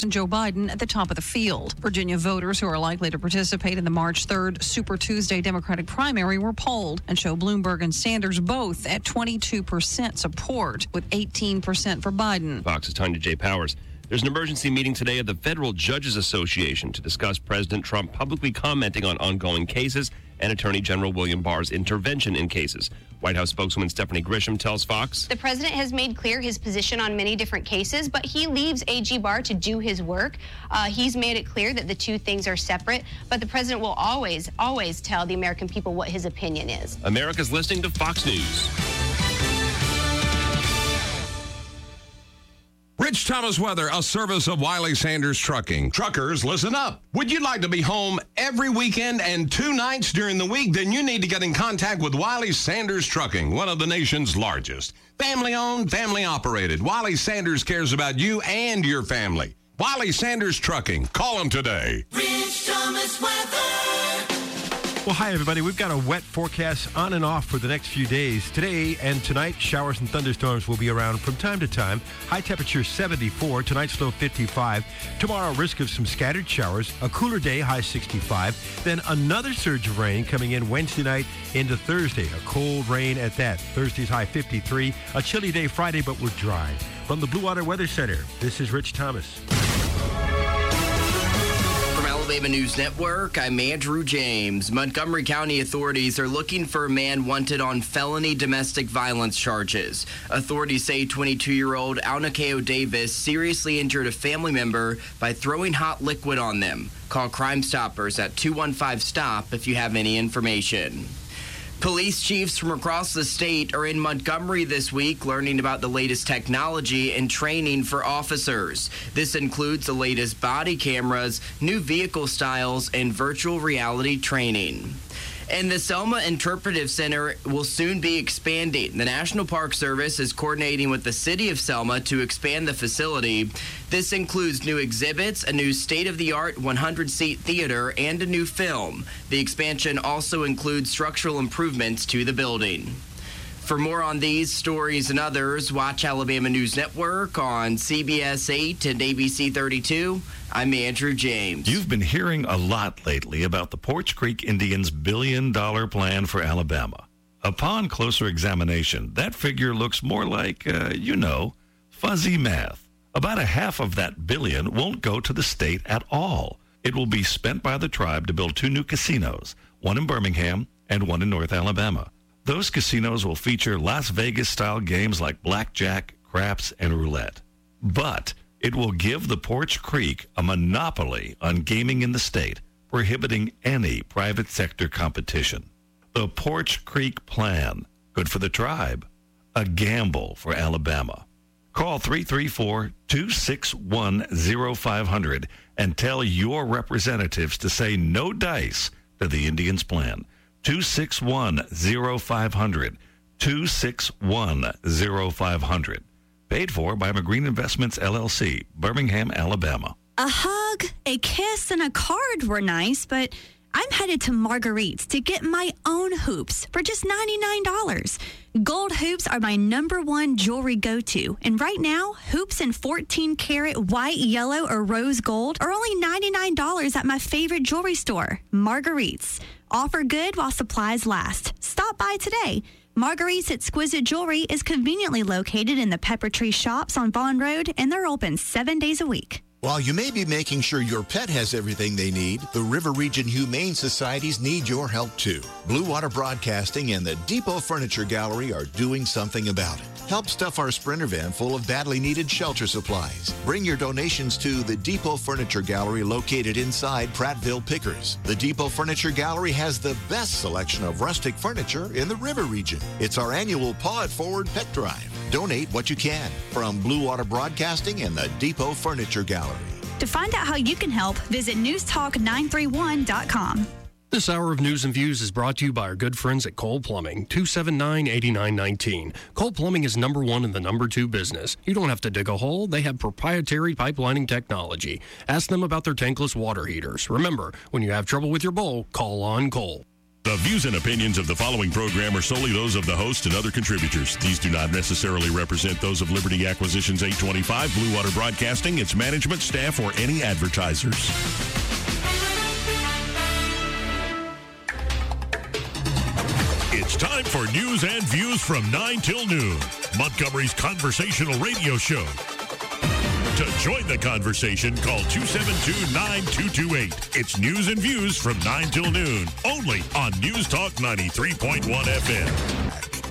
and Joe Biden at the top of the field. Virginia voters who are likely to participate in the March 3rd Super Tuesday Democratic primary were polled and show Bloomberg and Sanders both at 22% support, with 18% for Biden. Fox's Tanya J. Powers. There's an emergency meeting today of the Federal Judges Association to discuss President Trump publicly commenting on ongoing cases and Attorney General William Barr's intervention in cases. White House spokeswoman Stephanie Grisham tells Fox, the president has made clear his position on many different cases, but he leaves AG Barr to do his work. He's made it clear that the two things are separate, but the president will always tell the American people what his opinion is. America's listening to Fox News. Rich Thomas weather, a service of Wiley Sanders Trucking. Truckers, listen up. Would you like to be home every weekend and 2 nights during the week? Then you need to get in contact with Wiley Sanders Trucking, one of the nation's largest. Family-owned, family-operated. Wiley Sanders cares about you and your family. Wiley Sanders Trucking. Call them today. Rich Thomas weather. Well, hi, everybody. We've got a wet forecast on and off for the next few days. Today and tonight, showers and thunderstorms will be around from time to time. High temperature 74, tonight's low 55. Tomorrow, risk of some scattered showers. A cooler day, high 65. Then another surge of rain coming in Wednesday night into Thursday. A cold rain at that. Thursday's high 53. A chilly day Friday, but we're dry. From the Blue Water Weather Center, this is Rich Thomas. Alabama News Network, I'm Andrew James. Montgomery County authorities are looking for a man wanted on felony domestic violence charges. Authorities say 22-year-old Aunakeo Davis seriously injured a family member by throwing hot liquid on them. Call Crime Stoppers at 215-STOP if you have any information. Police chiefs from across the state are in Montgomery this week learning about the latest technology and training for officers. This includes the latest body cameras, new vehicle styles, and virtual reality training. And the Selma Interpretive Center will soon be expanding. The National Park Service is coordinating with the city of Selma to expand the facility. This includes new exhibits, a new state-of-the-art 100-seat theater, and a new film. The expansion also includes structural improvements to the building. For more on these stories and others, watch Alabama News Network on CBS 8 and ABC 32. I'm Andrew James. You've been hearing a lot lately about the Poarch Creek Indians' billion-dollar plan for Alabama. Upon closer examination, that figure looks more like, fuzzy math. About a half of that billion won't go to the state at all. It will be spent by the tribe to build 2 new casinos, one in Birmingham and one in North Alabama. Those casinos will feature Las Vegas-style games like blackjack, craps, and roulette. But it will give the Poarch Creek a monopoly on gaming in the state, prohibiting any private sector competition. The Poarch Creek Plan, good for the tribe, a gamble for Alabama. Call 334-261-0500 and tell your representatives to say no dice to the Indians' plan. 261-0500. 261-0500. Paid for by McGreen Investments, LLC, Birmingham, Alabama. A hug, a kiss, and a card were nice, but I'm headed to Marguerite's to get my own hoops for just $99. Gold hoops are my #1 jewelry go-to. And right now, hoops in 14-karat white, yellow, or rose gold are only $99 at my favorite jewelry store, Marguerite's. Offer good while supplies last. Stop by today. Marguerite's Exquisite Jewelry is conveniently located in the Pepper Tree Shops on Vaughn Road, and they're open 7 days a week. While you may be making sure your pet has everything they need, the River Region Humane Societies need your help too. Blue Water Broadcasting and the Depot Furniture Gallery are doing something about it. Help stuff our Sprinter van full of badly needed shelter supplies. Bring your donations to the Depot Furniture Gallery located inside Prattville Pickers. The Depot Furniture Gallery has the best selection of rustic furniture in the River Region. It's our annual Paw It Forward Pet Drive. Donate what you can from Blue Water Broadcasting and the Depot Furniture Gallery. To find out how you can help, visit newstalk931.com. This hour of News and Views is brought to you by our good friends at Cole Plumbing, 279-8919. Cole Plumbing is #1 in the #2 business. You don't have to dig a hole. They have proprietary pipelining technology. Ask them about their tankless water heaters. Remember, when you have trouble with your bowl, call on Cole. The views and opinions of the following program are solely those of the host and other contributors. These do not necessarily represent those of Liberty Acquisitions 825, Blue Water Broadcasting, its management, staff, or any advertisers. It's time for news and views from 9 till noon. Montgomery's conversational radio show. To join the conversation, call 272-9228. It's news and views from 9 till noon, only on News Talk 93.1 FM.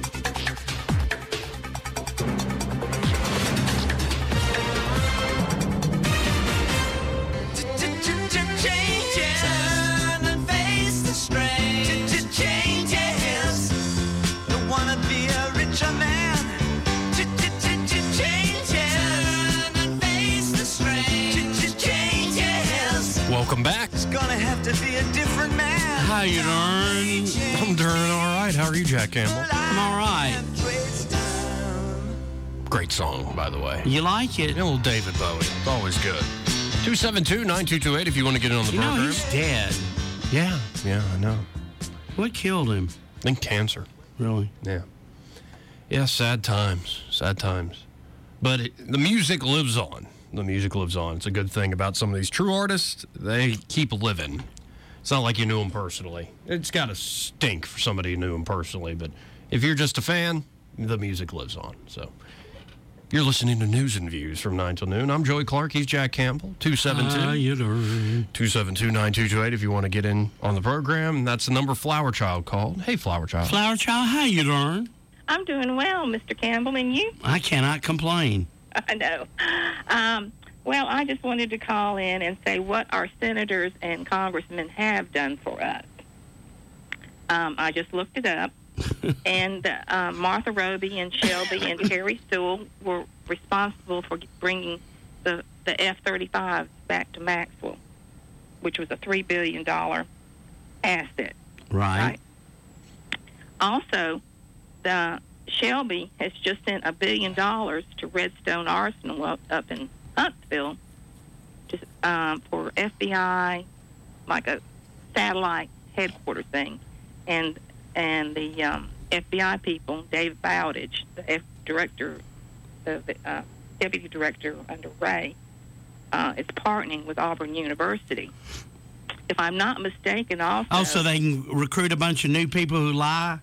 Welcome back. It's gonna have to be a different man. How you doing? I'm doing all right. How are you, Jack Campbell? I'm all right. Great song, by the way. You like it? A little David Bowie. It's always good. 272-9228 if you want to get in on the program. You know, he's dead. Yeah, I know. What killed him? I think cancer. Really? Yeah. Yeah, sad times. Sad times. But the music lives on. The music lives on. It's a good thing about some of these true artists. They keep living. It's not like you knew them personally. It's got to stink for somebody who knew them personally. But if you're just a fan, the music lives on. So you're listening to News and Views from 9 till noon. I'm Joey Clark. He's Jack Campbell. 272-9228 if you want to get in on the program. That's the number Flower Child called. Hey, Flower Child. Flower Child, how you doing? I'm doing well, Mr. Campbell, and you? I cannot complain. I know. Well, I just wanted to call in and say what our senators and congressmen have done for us. I just looked it up, and Martha Roby and Shelby and Terry Sewell were responsible for bringing the F-35 back to Maxwell, which was a $3 billion asset. Right. Also, the Shelby has just sent $1 billion to Redstone Arsenal up in Huntsville for FBI, like a satellite headquarters thing. And the FBI people, Dave Bowditch, the deputy director under Ray, is partnering with Auburn University. If I'm not mistaken, also... Oh, so they can recruit a bunch of new people who lie?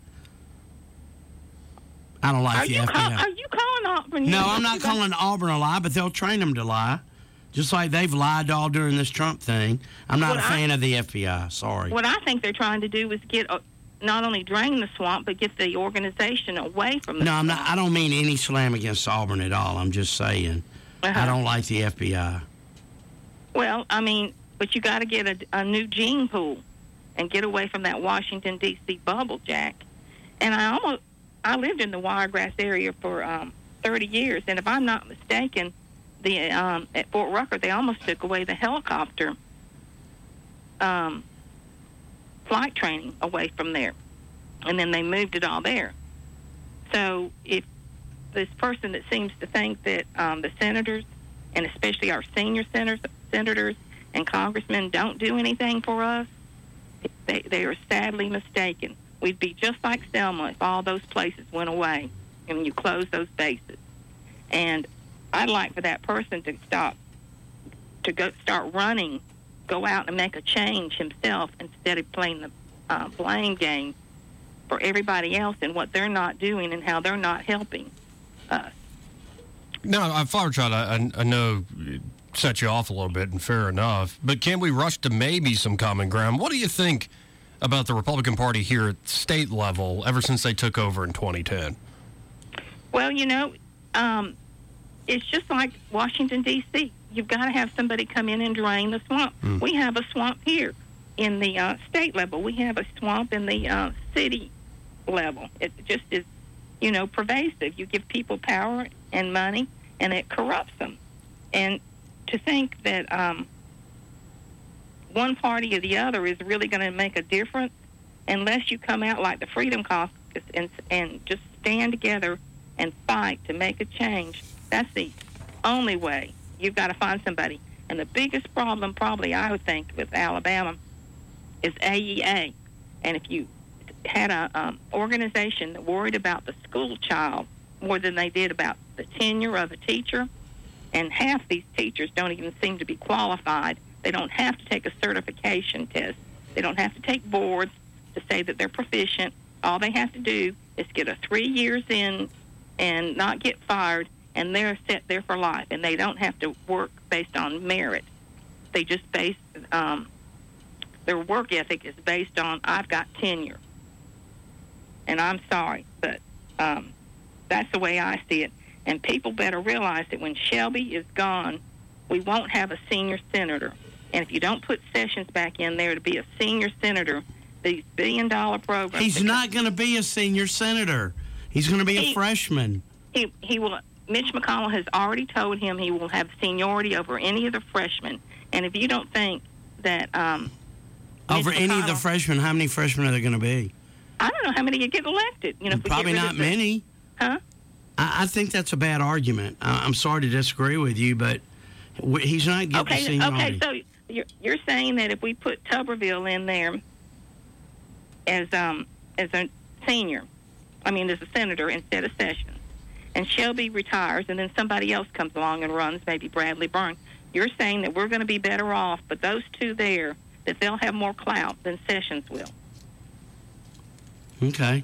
I don't like the FBI. Are you calling Auburn? No, I'm not calling Auburn a lie, but they'll train them to lie. Just like they've lied all during this Trump thing. I'm not a fan of the FBI. Sorry. What I think they're trying to do is get not only drain the swamp, but get the organization away from the swamp. No, I don't mean any slam against Auburn at all. I'm just saying I don't like the FBI. Well, I mean, but you got to get a new gene pool and get away from that Washington, D.C. bubble, Jack. And I lived in the Wiregrass area for 30 years, and if I'm not mistaken, at Fort Rucker, they almost took away the helicopter flight training away from there, and then they moved it all there. So if this person that seems to think that the senators, and especially our senior senators and congressmen, don't do anything for us, they are sadly mistaken. We'd be just like Selma if all those places went away and you close those bases. And I'd like for that person to start running, go out and make a change himself instead of playing the blame game for everybody else and what they're not doing and how they're not helping us. No, Flower Child, I know it set you off a little bit, and fair enough, but can we rush to maybe some common ground? What do you think about the Republican Party here at state level ever since they took over in 2010? Well, it's just like Washington, D.C. You've got to have somebody come in and drain the swamp. We have a swamp here in the state level. We have a swamp in the city level. It just is, pervasive. You give people power and money, and it corrupts them. And to think that one party or the other is really going to make a difference unless you come out like the Freedom Caucus and just stand together and fight to make a change. That's the only way. You've got to find somebody. And the biggest problem probably I would think with Alabama is AEA. And if you had a organization that worried about the school child more than they did about the tenure of a teacher. And half these teachers don't even seem to be qualified. They don't have to take a certification test. They don't have to take boards to say that they're proficient. All they have to do is get a 3 years in and not get fired, and they're set there for life. And they don't have to work based on merit. They just base their work ethic is based on, I've got tenure. And I'm sorry, but that's the way I see it. And people better realize that when Shelby is gone, we won't have a senior senator. And if you don't put Sessions back in there to be a senior senator, these billion-dollar programs... He's not going to be a senior senator. He's going to be a freshman. He will. Mitch McConnell has already told him he will have seniority over any of the freshmen. And if you don't think that... over any of the freshmen, how many freshmen are there going to be? I don't know how many get elected. You know, probably not many. Huh? I think that's a bad argument. I'm sorry to disagree with you, but he's not getting the seniority. Okay, so you're saying that if we put Tuberville in there as a senior, as a senator instead of Sessions, and Shelby retires, and then somebody else comes along and runs, maybe Bradley Byrne, you're saying that we're going to be better off, but those two there, that they'll have more clout than Sessions will. Okay.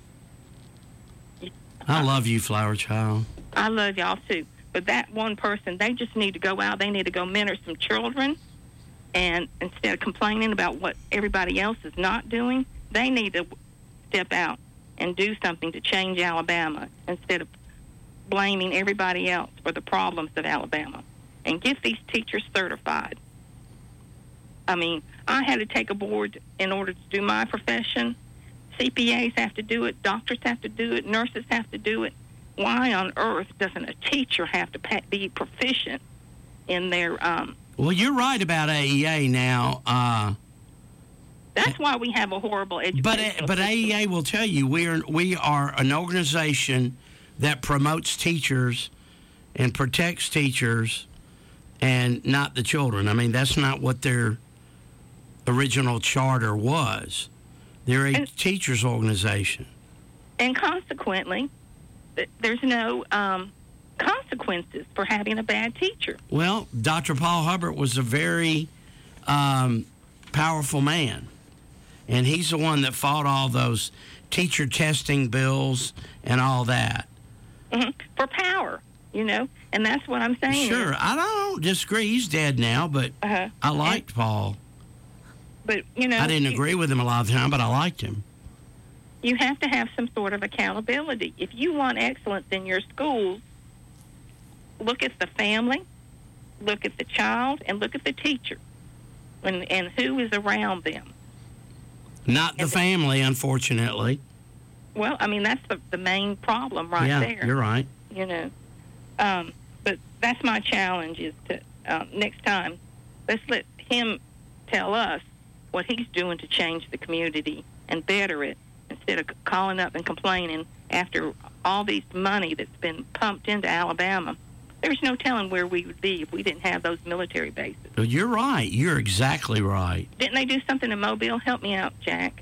I love you, Flower Child. I love y'all, too. But that one person, they just need to go out. They need to go mentor some children. And instead of complaining about what everybody else is not doing, they need to step out and do something to change Alabama instead of blaming everybody else for the problems of Alabama. And get these teachers certified. I had to take a board in order to do my profession. CPAs have to do it. Doctors have to do it. Nurses have to do it. Why on earth doesn't a teacher have to be proficient in their... Well, you're right about AEA now. That's why we have a horrible education But system. AEA will tell you we are an organization that promotes teachers and protects teachers and not the children. That's not what their original charter was. They're a teachers' organization. And consequently, there's no consequences for having a bad teacher. Well, Dr. Paul Hubbard was a very powerful man. And he's the one that fought all those teacher testing bills and all that. Mm-hmm. For power, and that's what I'm saying. Sure, I don't disagree. He's dead now, but I liked Paul. But, I didn't agree with him a lot of the time, but I liked him. You have to have some sort of accountability. If you want excellence in your schools, look at the family, look at the child, and look at the teacher, and who is around them. Not the family, unfortunately. Well, that's the main problem there. Yeah, you're right. But that's my challenge is to, next time, let's let him tell us what he's doing to change the community and better it instead of calling up and complaining after all this money that's been pumped into Alabama. There's no telling where we would be if we didn't have those military bases. Well, you're right. You're exactly right. Didn't they do something in Mobile? Help me out, Jack.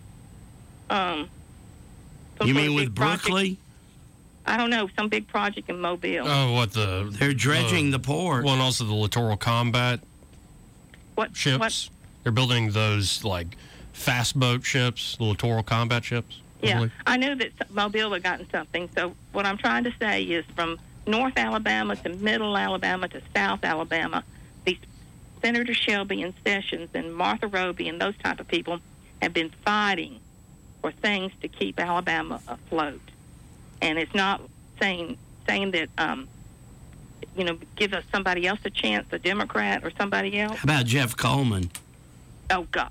You mean with Brookley? I don't know, some big project in Mobile. Oh, what They're dredging the port. Well, and also the littoral combat ships. What? They're building those, fast boat ships, the littoral combat ships. Yeah, I knew that Mobile had gotten something. So what I'm trying to say is from North Alabama to Middle Alabama to South Alabama, these Senator Shelby and Sessions and Martha Roby and those type of people have been fighting for things to keep Alabama afloat. And it's not saying that, give us somebody else a chance, a Democrat or somebody else. How about Jeff Coleman? Oh, gosh.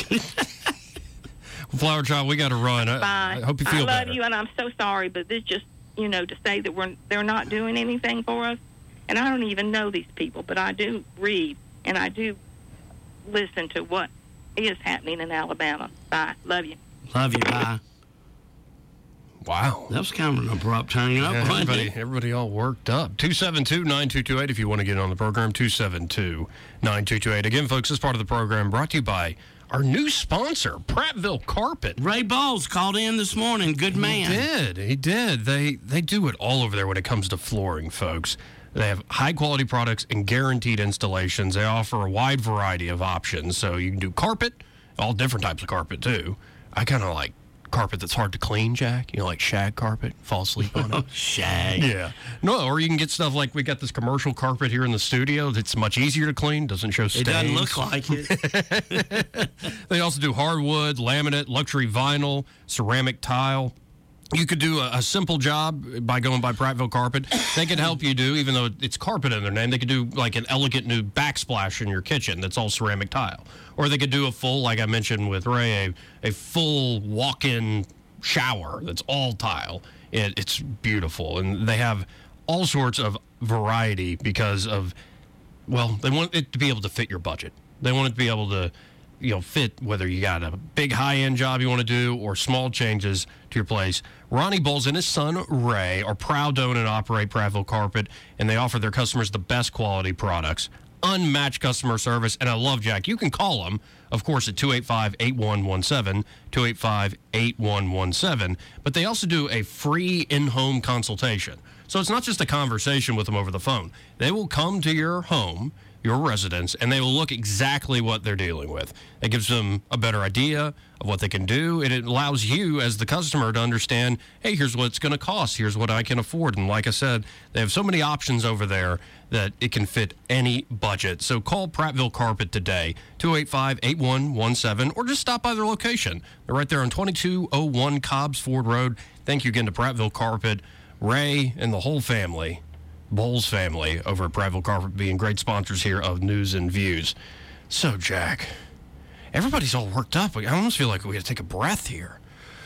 Flower Child, we got to run. I hope you feel better. I love you, and I'm so sorry, but this just, to say that they're not doing anything for us. And I don't even know these people, but I do read, and I do listen to what is happening in Alabama. Bye. Love you. Love you. Bye. Wow. That was kind of an abrupt hanging up. Everybody all worked up. 272-9228 if you want to get on the program. 272-9228. Again, folks, this part of the program brought to you by our new sponsor, Prattville Carpet. Ray Balls called in this morning. Good man. He did. They do it all over there when it comes to flooring, folks. They have high-quality products and guaranteed installations. They offer a wide variety of options. So you can do carpet, all different types of carpet, too. I kind of like carpet that's hard to clean, Jack. You know, like shag carpet. Fall asleep on it. Shag. Yeah. No, or you can get stuff like we got this commercial carpet here in the studio that's much easier to clean, doesn't show stains. It doesn't look like it. They also do hardwood, laminate, luxury vinyl, ceramic tile. You could do a simple job by going by Prattville Carpet. They could help you do, even though it's carpet in their name, they could do like an elegant new backsplash in your kitchen that's all ceramic tile. Or they could do a full, like I mentioned with Ray, a full walk-in shower that's all tile. It's beautiful. And they have all sorts of variety because of, well, they want it to be able to fit your budget. They want it to be able to, fit whether you got a big high-end job you want to do or small changes to your place. Ronnie Bowles and his son, Ray, are proud to own and operate Prattville Carpet, and they offer their customers the best quality products, unmatched customer service, and I love, Jack, you can call them, of course, at 285-8117, 285-8117, but they also do a free in-home consultation. So it's not just a conversation with them over the phone. They will come to your home, your residence, and they will look exactly what they're dealing with. It gives them a better idea of what they can do, and it allows you as the customer to understand, hey, here's what it's going to cost, here's what I can afford. And like I said, they have so many options over there that it can fit any budget. So call Prattville Carpet today, 285-8117, or just stop by their location. They're right there on 2201 Cobbs Ford Road. Thank you again to Prattville Carpet, Ray, and the whole family. Bowles family over at Prattville Carpet being great sponsors here of News and Views. So, Jack, everybody's all worked up. I almost feel like we got to take a breath here.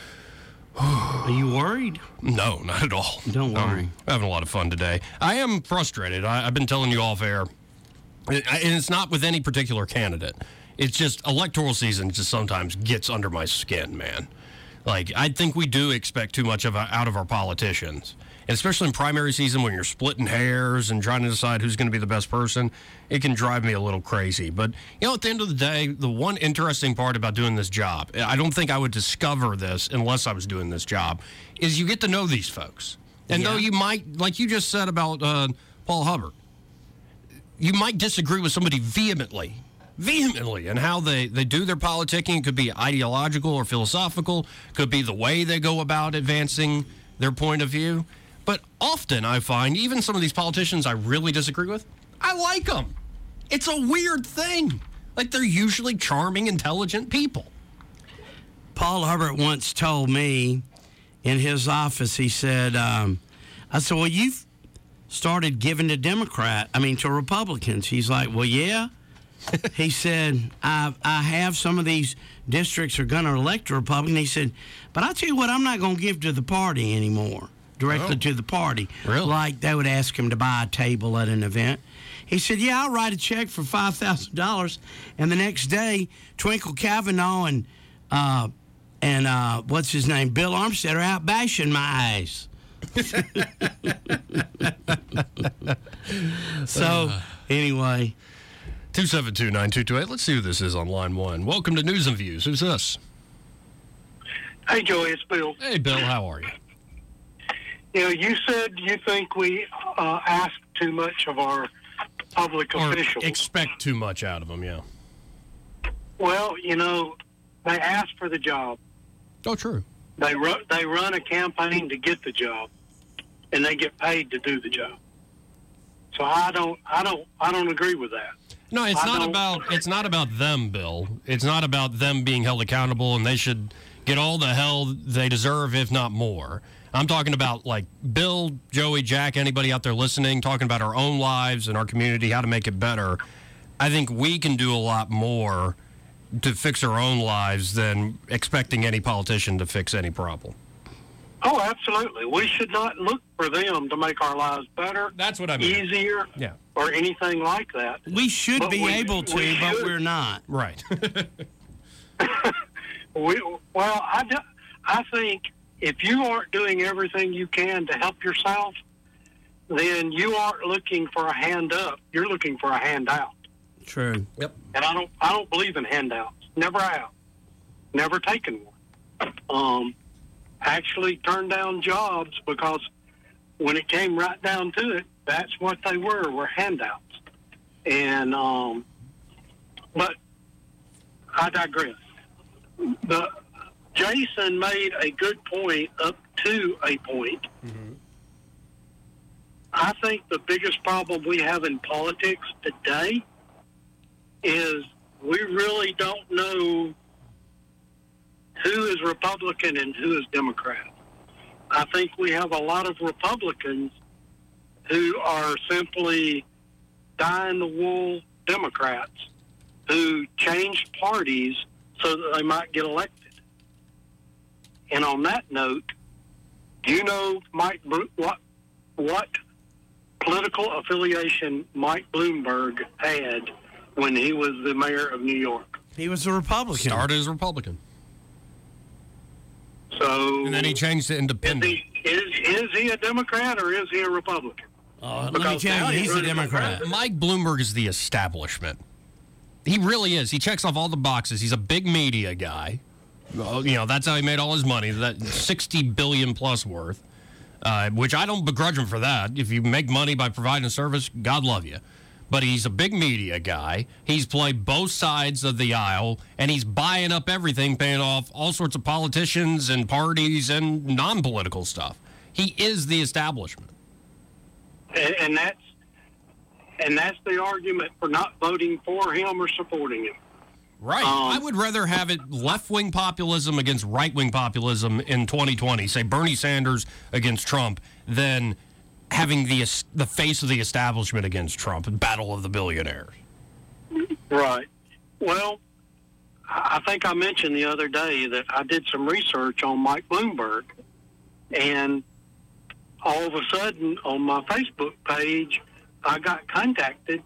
Are you worried? No, not at all. Don't worry. I'm having a lot of fun today. I am frustrated. I've been telling you off air, and it's not with any particular candidate. It's just electoral season just sometimes gets under my skin, man. Like, I think we do expect too much out of our politicians. And especially in primary season when you're splitting hairs and trying to decide who's going to be the best person, it can drive me a little crazy. But, at the end of the day, the one interesting part about doing this job, I don't think I would discover this unless I was doing this job, is you get to know these folks. And though you might, like you just said about Paul Hubbard, you might disagree with somebody vehemently and how they do their politicking. It could be ideological or philosophical, could be the way they go about advancing their point of view. But often I find, even some of these politicians I really disagree with, I like them. It's a weird thing. Like, they're usually charming, intelligent people. Paul Hubbard once told me in his office, he said, I said, well, you've started giving to to Republicans. He's like, well, yeah. He said, I have some of these districts are going to elect a Republican. He said, but I'll tell you what, I'm not going to give to the party anymore. Directly to the party. Really? Like they would ask him to buy a table at an event. He said, yeah, I'll write a check for $5,000. And the next day, Twinkle Kavanaugh and what's his name, Bill Armstead are out bashing my ass. So, anyway. 272-9228. Let's see who this is on line one. Welcome to News and Views. Who's this? Hey, Joey, it's Bill. Hey, Bill, how are you? You said you think we ask too much of our public officials. Expect too much out of them, yeah. Well, they ask for the job. Oh, true. They run a campaign to get the job, and they get paid to do the job. So I don't agree with that. No, it's not about them, Bill. It's not about them being held accountable, and they should get all the hell they deserve, if not more. I'm talking about, like, Bill, Joey, Jack, anybody out there listening, talking about our own lives and our community, how to make it better. I think we can do a lot more to fix our own lives than expecting any politician to fix any problem. Oh, absolutely. We should not look for them to make our lives better. That's what I mean. Easier. Yeah. Or anything like that. We should be able to, but we're not. Right. I think if you aren't doing everything you can to help yourself, then you aren't looking for a hand up. You're looking for a handout. True. Yep. And I don't believe in handouts. never have. Never taken one. Actually turned down jobs because when it came right down to it, that's what they were handouts. And, but I digress. Jason made a good point up to a point. Mm-hmm. I think the biggest problem we have in politics today is we really don't know who is Republican and who is Democrat. I think we have a lot of Republicans who are simply dyed-in-the-wool Democrats who changed parties so that they might get elected. And on that note, do you know what political affiliation Mike Bloomberg had when he was the mayor of New York? He was a Republican. Started as a Republican. So, and then he changed to independent. Is he a Democrat or is he a Republican? Let me tell you, he's a Democrat. Mike Bloomberg is the establishment. He really is. He checks off all the boxes. He's a big media guy. That's how he made all his money, that $60 billion plus worth, which I don't begrudge him for that. If you make money by providing a service, God love you. But he's a big media guy. He's played both sides of the aisle, and he's buying up everything, paying off all sorts of politicians and parties and non-political stuff. He is the establishment. And that's the argument for not voting for him or supporting him. Right. I would rather have it left-wing populism against right-wing populism in 2020, say Bernie Sanders against Trump, than having the face of the establishment against Trump and battle of the billionaires. Right. Well, I think I mentioned the other day that I did some research on Mike Bloomberg, and all of a sudden on my Facebook page, I got contacted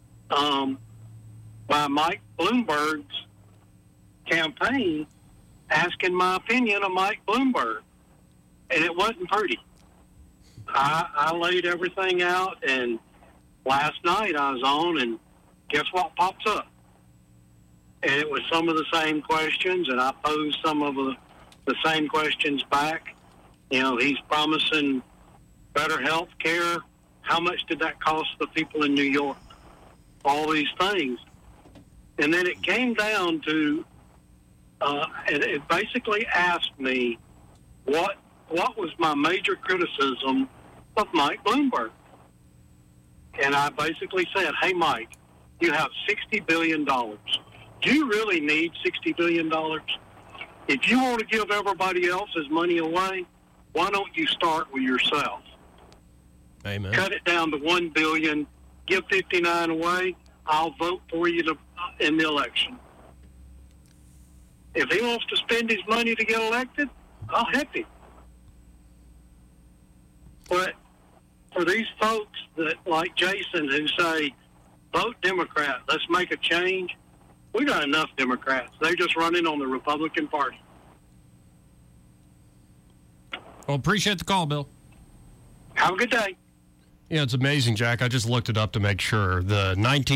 by Mike Bloomberg's campaign asking my opinion of Mike Bloomberg, and it wasn't pretty. I laid everything out, and last night I was on, and guess what pops up? And it was some of the same questions, and I posed some of the same questions back. He's promising better health care. How much did that cost the people in New York? All these things. And then it came down to, it basically asked me what was my major criticism of Mike Bloomberg. And I basically said, hey, Mike, you have $60 billion. Do you really need $60 billion? If you want to give everybody else's money away, why don't you start with yourself? Amen. Cut it down to $1 billion, give 59 away, I'll vote for you in the election. If he wants to spend his money to get elected, I'll help him. But for these folks that, like Jason, who say, vote Democrat, let's make a change, we got enough Democrats. They're just running on the Republican Party. Well, appreciate the call, Bill. Have a good day. Yeah, it's amazing, Jack. I just looked it up to make sure. The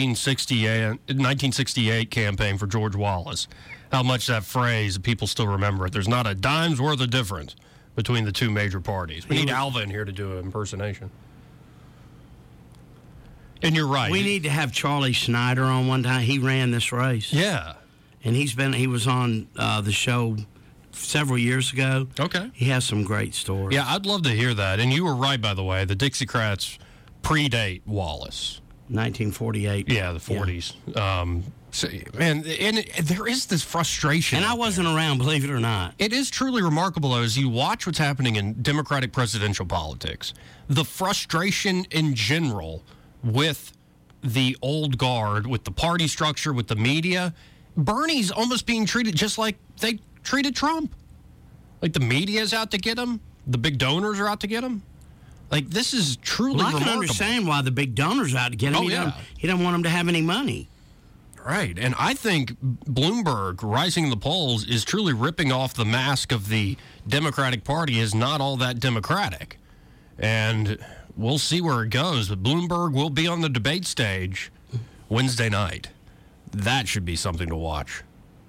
1968 campaign for George Wallace, how much that phrase, people still remember it. There's not a dime's worth of difference between the two major parties. We need Alva in here to do an impersonation. And you're right. We need to have Charlie Snyder on one time. He ran this race. Yeah. And he was on the show several years ago. Okay. He has some great stories. Yeah, I'd love to hear that. And you were right, by the way. The Dixiecrats predate Wallace. 1948. Yeah, the 40s. Yeah. And there is this frustration. And I wasn't around, believe it or not. It is truly remarkable, though, as you watch what's happening in Democratic presidential politics. The frustration in general with the old guard, with the party structure, with the media. Bernie's almost being treated just like they treated Trump. Like the media's out to get him. The big donors are out to get him. Like, this is truly remarkable. I can understand why the big donors are out to get him. Oh, yeah. He don't want him to have any money. Right. And I think Bloomberg rising in the polls is truly ripping off the mask of the Democratic Party is not all that democratic. And we'll see where it goes. But Bloomberg will be on the debate stage Wednesday night. That should be something to watch.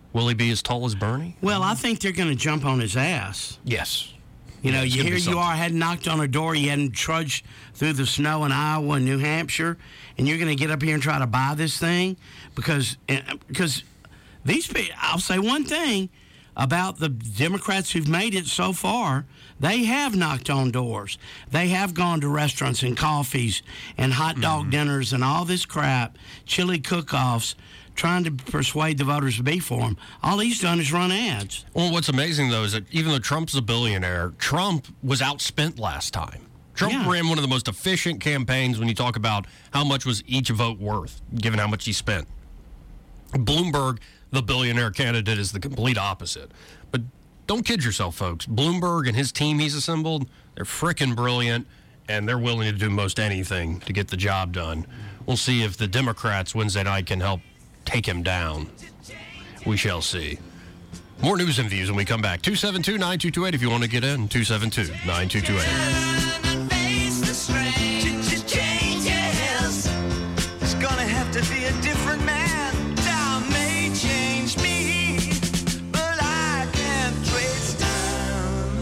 Will he be as tall as Bernie? Well, I think they're going to jump on his ass. Yes. You know, It's here gonna be you are, hadn't knocked on a door, you hadn't trudged through the snow in Iowa and New Hampshire, and you're going to get up here and try to buy this thing? Because these people, I'll say one thing about the Democrats who've made it so far. They have knocked on doors. They have gone to restaurants and coffees and hot dog dinners and all this crap, chili cook-offs, trying to persuade the voters to be for him. All he's done is run ads. Well, what's amazing, though, is that even though Trump's a billionaire, Trump was outspent last time. Trump ran one of the most efficient campaigns when you talk about how much was each vote worth, given how much he spent. Bloomberg, the billionaire candidate, is the complete opposite. But don't kid yourself, folks. Bloomberg and his team he's assembled, they're frickin' brilliant, and they're willing to do most anything to get the job done. We'll see if the Democrats Wednesday night can help take him down. We shall see. More news and views when we come back. 272-9228 if you want to get in. 272-9228. It's gonna have to be a different man. Time may change me, but I can't trace time.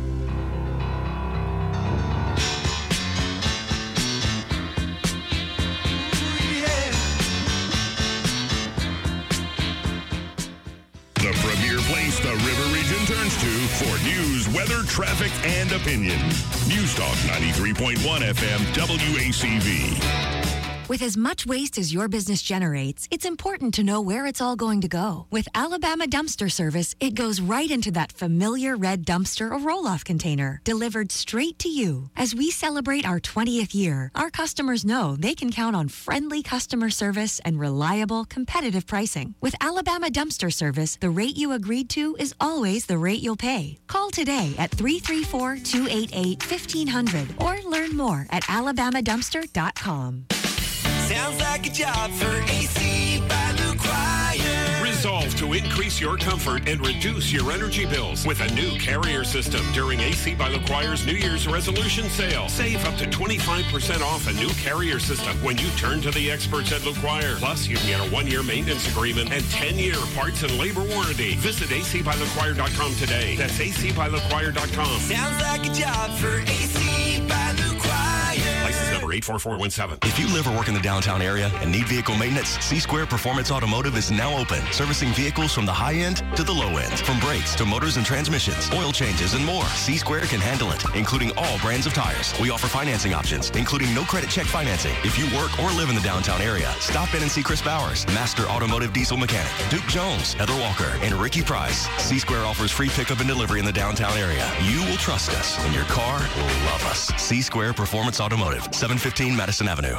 The premier place the River Region turns to for news, weather, traffic, and opinion. News Talk 93.1 FM WACV. With as much waste as your business generates, it's important to know where it's all going to go. With Alabama Dumpster Service, it goes right into that familiar red dumpster or roll-off container, delivered straight to you. As we celebrate our 20th year, our customers know they can count on friendly customer service and reliable, competitive pricing. With Alabama Dumpster Service, the rate you agreed to is always the rate you'll pay. Call today at 334-288-1500 or learn more at alabamadumpster.com. Sounds like a job for AC by Luke Cryer. Resolve to increase your comfort and reduce your energy bills with a new Carrier system during AC by LaQuire's New Year's resolution sale. Save up to 25% off a new Carrier system when you turn to the experts at LaQuire. Plus, you can get a 1-year maintenance agreement and 10-year parts and labor warranty. Visit acbylaquire.com today. That's acbylaquire.com. Sounds like a job for AC by Luke Cryer. License number 84417. If you live or work in the downtown area and need vehicle maintenance, C-Square Performance Automotive is now open, servicing vehicles from the high end to the low end. From brakes to motors and transmissions, oil changes, and more, C-Square can handle it, including all brands of tires. We offer financing options, including no credit check financing. If you work or live in the downtown area, stop in and see Chris Bowers, Master Automotive Diesel Mechanic, Duke Jones, Heather Walker, and Ricky Price. C-Square offers free pickup and delivery in the downtown area. You will trust us, and your car will love us. C-Square Performance Automotive, 715 Madison Avenue.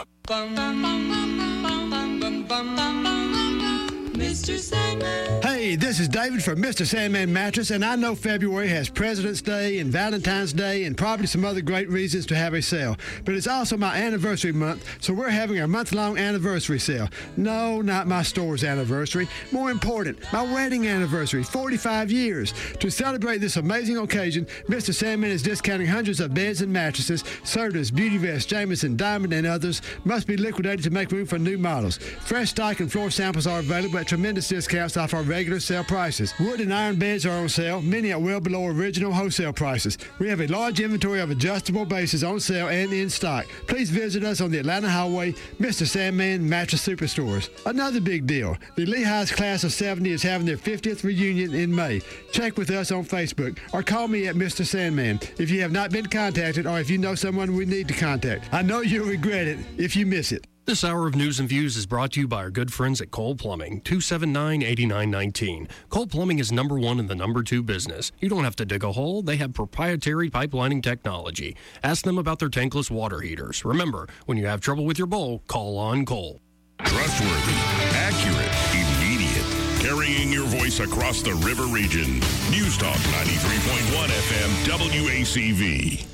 Mr. Sandman. Hey, this is David from Mr. Sandman Mattress, and I know February has President's Day and Valentine's Day and probably some other great reasons to have a sale. But it's also my anniversary month, so we're having our month-long anniversary sale. No, not my store's anniversary. More important, my wedding anniversary, 45 years. To celebrate this amazing occasion, Mr. Sandman is discounting hundreds of beds and mattresses, Sertas, Beauty Vest, Jamison, Diamond, and others must be liquidated to make room for new models. Fresh stock and floor samples are available at tremendous discounts off our regular sale prices. Wood and iron beds are on sale, many at well below original wholesale prices. We have a large inventory of adjustable bases on sale and in stock. Please visit us on the Atlanta Highway, Mr. Sandman Mattress Superstores. Another big deal, the Lehigh's Class of 70 is having their 50th reunion in May. Check with us on Facebook or call me at Mr. Sandman if you have not been contacted or if you know someone we need to contact. I know you'll regret it if you miss it. This hour of News and Views is brought to you by our good friends at Cole Plumbing, 279-8919. Cole Plumbing is number 1 in the number 2 business. You don't have to dig a hole. They have proprietary pipelining technology. Ask them about their tankless water heaters. Remember, when you have trouble with your bowl, call on Cole. Trustworthy, accurate, immediate. Carrying your voice across the River Region. News Talk 93.1 FM WACV.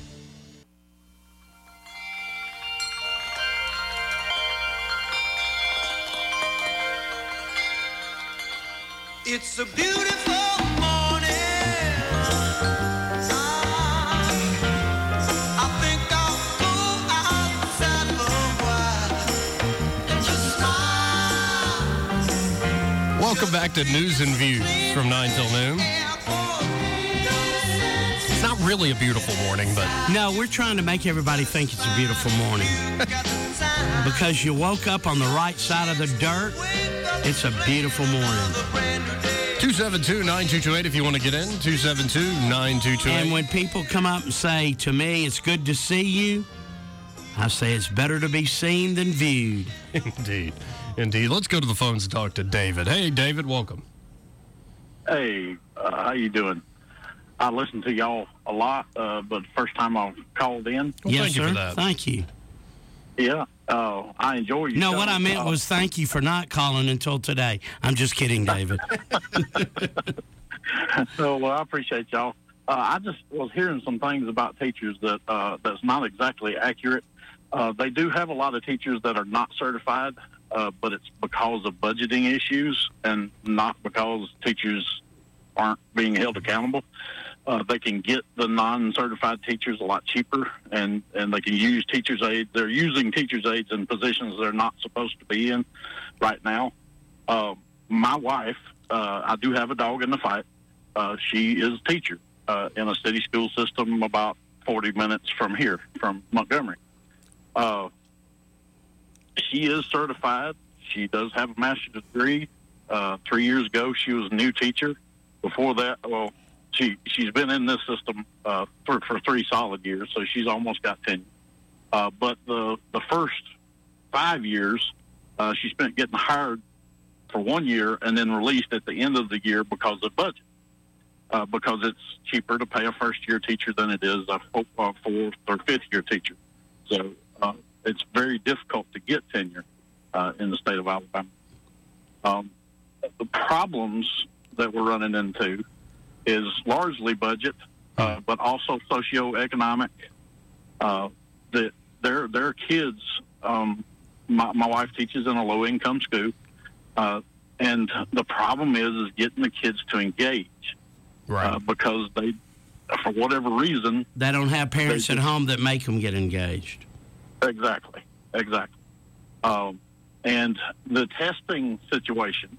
It's a beautiful morning. I think I'll go outside for a while and just smile. Welcome back to News and Views from 9 till noon. It's not really a beautiful morning, but... No, we're trying to make everybody think it's a beautiful morning. Because you woke up on the right side of the dirt, it's a beautiful morning. 272-9228 if you want to get in. 272-9228. And when people come up and say to me, it's good to see you, I say it's better to be seen than viewed. Indeed. Indeed. Let's go to the phones and talk to David. Hey, David, welcome. Hey, how you doing? I listen to y'all a lot, but first time I've called in. Well, yes, thank you sir. for that. Thank you. Yeah, I enjoy you. No, what I meant was thank you for not calling until today. I'm just kidding, David. So, well, I appreciate y'all. I just was hearing some things about teachers that that's not exactly accurate. They do have a lot of teachers that are not certified, but it's because of budgeting issues and not because teachers aren't being held accountable. They can get the non-certified teachers a lot cheaper, and they can use teachers' aides. They're using teachers' aides in positions they're not supposed to be in right now. My wife, I do have a dog in the fight. She is a teacher in a city school system about 40 minutes from here, from Montgomery. She is certified. She does have a master's degree. 3 years ago, she was a new teacher. Before that, well, she's been in this system for 3 solid years, so she's almost got tenure. But the first 5 years, she spent getting hired for 1 year and then released at the end of the year because of budget. Because it's cheaper to pay a first-year teacher than it is a 4th or 5th-year teacher. So it's very difficult to get tenure in the state of Alabama. The problems that we're running into is largely budget, but also socioeconomic. That their kids. My wife teaches in a low-income school, and the problem is getting the kids to engage, right? Because they, for whatever reason, they don't have parents at home that make them get engaged. Exactly. And the testing situation.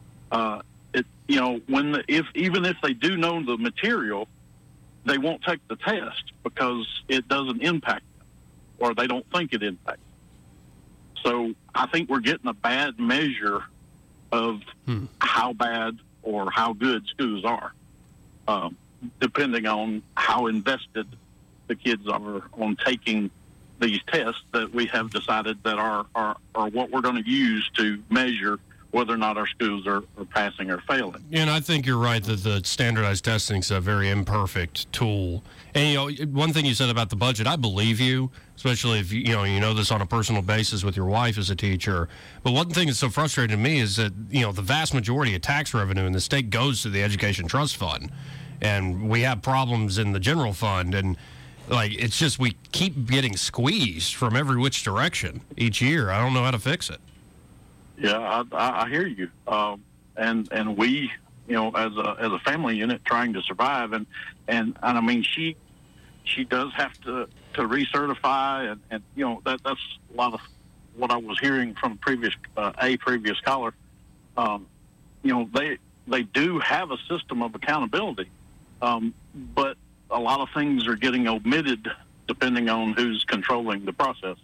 Even if they do know the material, they won't take the test because it doesn't impact them, or they don't think it impacts them. So I think we're getting a bad measure of how bad or how good schools are, depending on how invested the kids are on taking these tests that we have decided that are what we're going to use to measure whether or not our schools are passing or failing. And I think you're right that the standardized testing is a very imperfect tool. And, one thing you said about the budget, I believe you, especially if you know this on a personal basis with your wife as a teacher. But one thing that's so frustrating to me is that, the vast majority of tax revenue in the state goes to the Education Trust Fund. And we have problems in the general fund. And, it's just we keep getting squeezed from every which direction each year. I don't know how to fix it. Yeah, I hear you. And we, as a family unit trying to survive, and I mean, she does have to recertify, and that's a lot of what I was hearing from a previous caller. They do have a system of accountability, but a lot of things are getting omitted depending on who's controlling the process.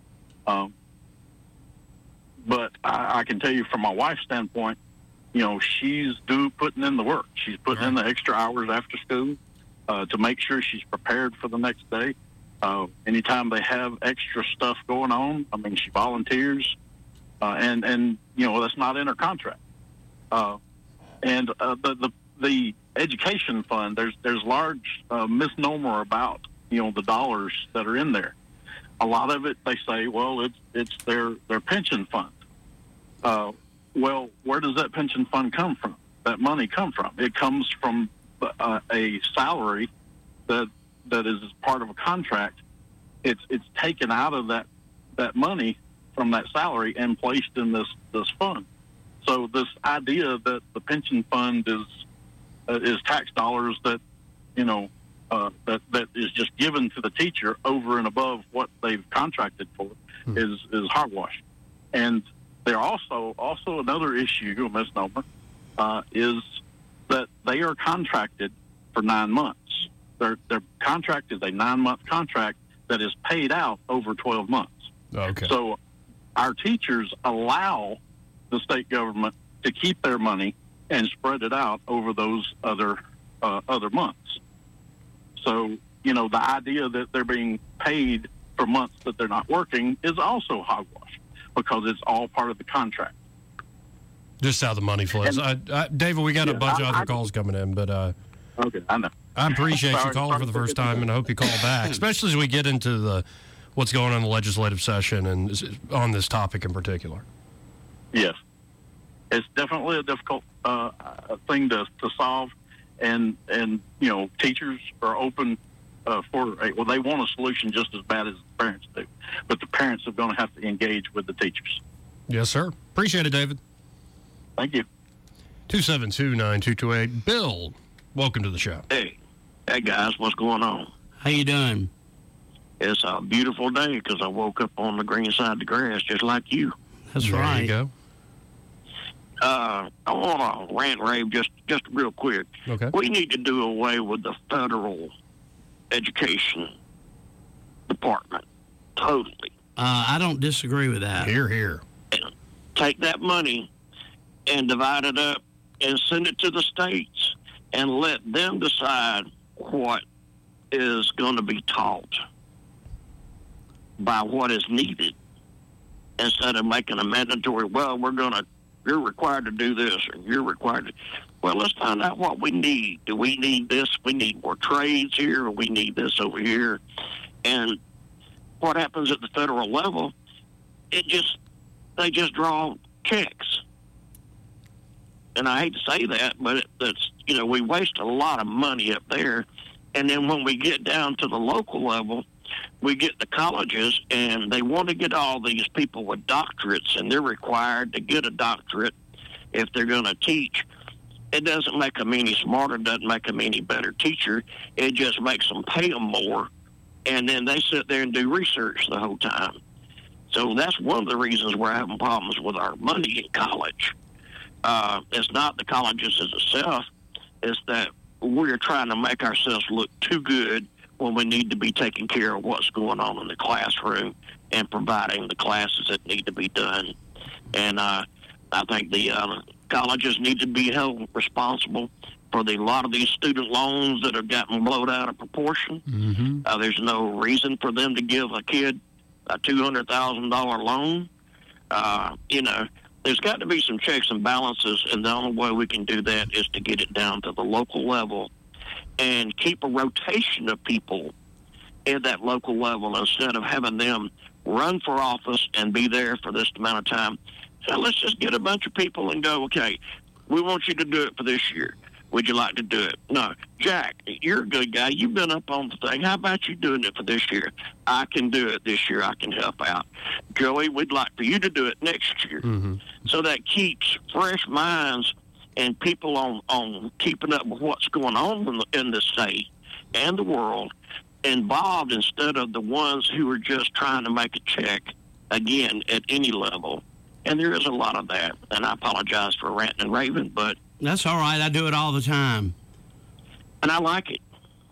But I can tell you from my wife's standpoint, she's putting in the work. She's putting in the extra hours after school to make sure she's prepared for the next day. Anytime they have extra stuff going on, I mean, she volunteers, and that's not in her contract. And the education fund, there's large misnomer about the dollars that are in there. A lot of it, they say, well, it's their pension fund. Well, where does that pension fund come from? That money come from? It comes from a salary that is part of a contract. It's taken out of that money from that salary and placed in this fund. So this idea that the pension fund is tax dollars that that is just given to the teacher over and above what they've contracted for is hogwash. And They're also another issue, a misnomer, is that they are contracted for 9 months. Their contract is a 9-month contract that is paid out over 12 months. Okay. So our teachers allow the state government to keep their money and spread it out over those other months. So, the idea that they're being paid for months that they're not working is also hogwash because it's all part of the contract. Just how the money flows. David, we got a bunch of other calls coming in, but okay, I know. I appreciate you Sorry calling for the first time, and I hope you call back, especially as we get into what's going on in the legislative session and on this topic in particular. Yes. It's definitely a difficult thing to solve, and teachers are open they want a solution just as bad as the parents do, but the parents are going to have to engage with the teachers. Yes, sir. Appreciate it, David. Thank you. 272-9228. Bill, welcome to the show. Hey guys, what's going on? How you doing? It's a beautiful day because I woke up on the green side of the grass just like you. That's there right. You go. I want to rant rave just real quick. Okay. We need to do away with the federal education department totally. I don't disagree with that. Hear, hear. Take that money and divide it up and send it to the states and let them decide what is going to be taught by what is needed instead of making a mandatory, you're required to do this or you're required to. Well, let's find out what we need. Do we need this? We need more trades here, or we need this over here. And what happens at the federal level, they just draw checks. And I hate to say that, but we waste a lot of money up there. And then when we get down to the local level, we get the colleges, and they want to get all these people with doctorates, and they're required to get a doctorate if they're going to teach. It doesn't make them any smarter, doesn't make them any better teacher. It just makes them pay them more, and then they sit there and do research the whole time. So that's one of the reasons we're having problems with our money in college. It's not the colleges as itself. It's that we're trying to make ourselves look too good when we need to be taking care of what's going on in the classroom and providing the classes that need to be done. And I think the colleges need to be held responsible for a lot of these student loans that have gotten blown out of proportion. Mm-hmm. There's no reason for them to give a kid a $200,000 loan. There's got to be some checks and balances, and the only way we can do that is to get it down to the local level and keep a rotation of people at that local level instead of having them run for office and be there for this amount of time. So let's just get a bunch of people and go, okay, we want you to do it for this year. Would you like to do it? No. Jack, you're a good guy. You've been up on the thing. How about you doing it for this year? I can do it this year. I can help out. Joey, we'd like for you to do it next year. Mm-hmm. So that keeps fresh minds and people on keeping up with what's going on in the state and the world involved instead of the ones who are just trying to make a check, again, at any level. And there is a lot of that. And I apologize for ranting and raving, but... That's all right. I do it all the time. And I like it.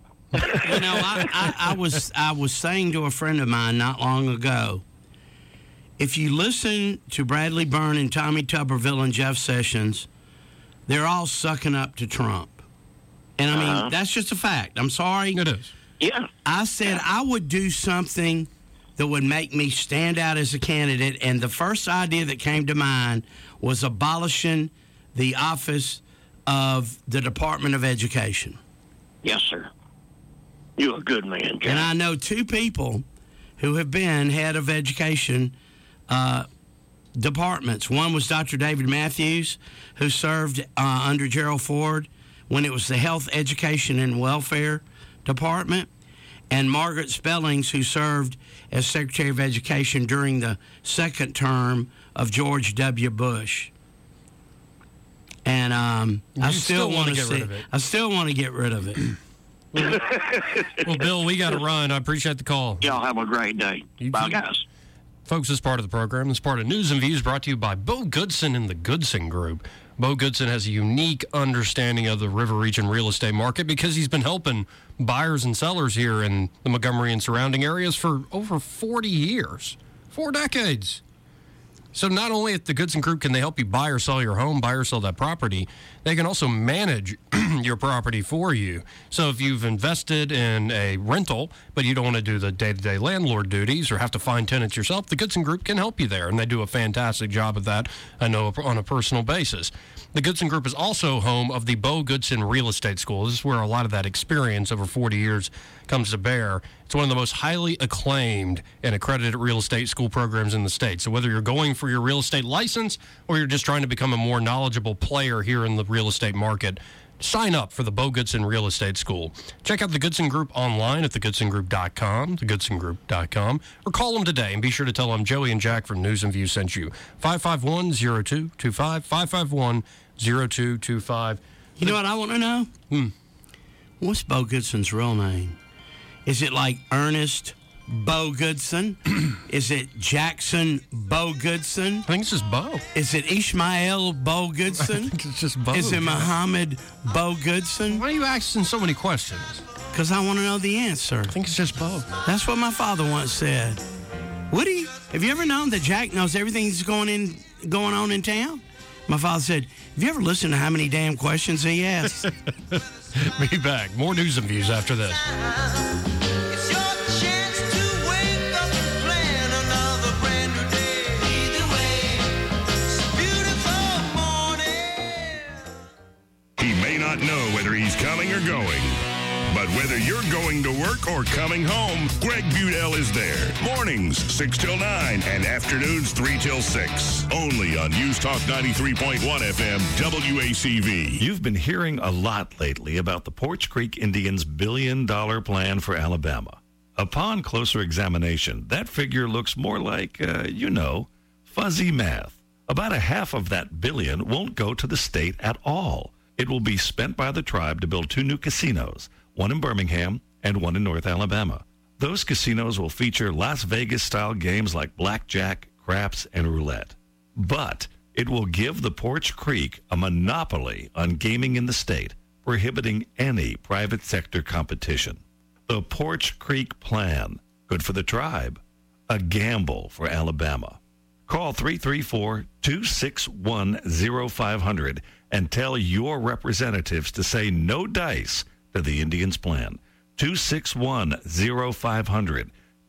I was saying to a friend of mine not long ago, if you listen to Bradley Byrne and Tommy Tuberville and Jeff Sessions, they're all sucking up to Trump. And I mean, that's just a fact. I'm sorry. It is. Yeah. I said I would do something that would make me stand out as a candidate, and the first idea that came to mind was abolishing the office of the Department of Education. Yes, sir. You're a good man, Jack. And I know two people who have been head of education departments. One was Dr. David Matthews, who served under Gerald Ford when it was the Health, Education, and Welfare Department, and Margaret Spellings, who served as Secretary of Education during the second term of George W. Bush. And I still want to get rid of it. I still want to get rid of it. Well, Bill, we got to run. I appreciate the call. Y'all have a great day. Bye, guys. Folks, this part of the program, this part of News and Views brought to you by Bo Goodson and the Goodson Group. Bo Goodson has a unique understanding of the River Region real estate market because he's been helping buyers and sellers here in the Montgomery and surrounding areas for over 40 years, 4 decades. So not only at the Goodson Group can they help you buy or sell your home, buy or sell that property, they can also manage your property for you. So if you've invested in a rental, but you don't want to do the day-to-day landlord duties or have to find tenants yourself, the Goodson Group can help you there, and they do a fantastic job of that, I know, on a personal basis. The Goodson Group is also home of the Bo Goodson Real Estate School. This is where a lot of that experience over 40 years comes to bear. It's one of the most highly acclaimed and accredited real estate school programs in the state. So whether you're going for your real estate license or you're just trying to become a more knowledgeable player here in the real estate market, sign up for the Bo Goodson Real Estate School. Check out the Goodson Group online at thegoodsongroup.com, thegoodsongroup.com, or call them today and be sure to tell them Joey and Jack from News and Views sent you. 551-0225, 551-0225. You know what I want to know? What's Bo Goodson's real name? Is it like Ernest Bo Goodson? Is it Jackson Bo Goodson? I think it's just Bo. Is it Ishmael Bo Goodson? I think it's just Bo. Is it Muhammad Bo Goodson? Why are you asking so many questions? Because I want to know the answer. I think it's just Bo. That's what my father once said. Woody, have you ever known that Jack knows everything that's going on in town? My father said, have you ever listened to how many damn questions he asks? Be back. More News and Views after this. He may not know whether he's coming or going, but whether you're going to work or coming home, Greg Budell is there. Mornings, 6 till 9, and afternoons, 3 till 6. Only on News Talk 93.1 FM, WACV. You've been hearing a lot lately about the Porch Creek Indians' billion-dollar plan for Alabama. Upon closer examination, that figure looks more like, fuzzy math. About a half of that billion won't go to the state at all. It will be spent by the tribe to build 2 new casinos, one in Birmingham and one in North Alabama. Those casinos will feature Las Vegas-style games like blackjack, craps, and roulette. But it will give the Porch Creek a monopoly on gaming in the state, prohibiting any private sector competition. The Porch Creek Plan, good for the tribe, a gamble for Alabama. Call 334-261-0500 and tell your representatives to say no dice to the Indians' plan. 261-0500.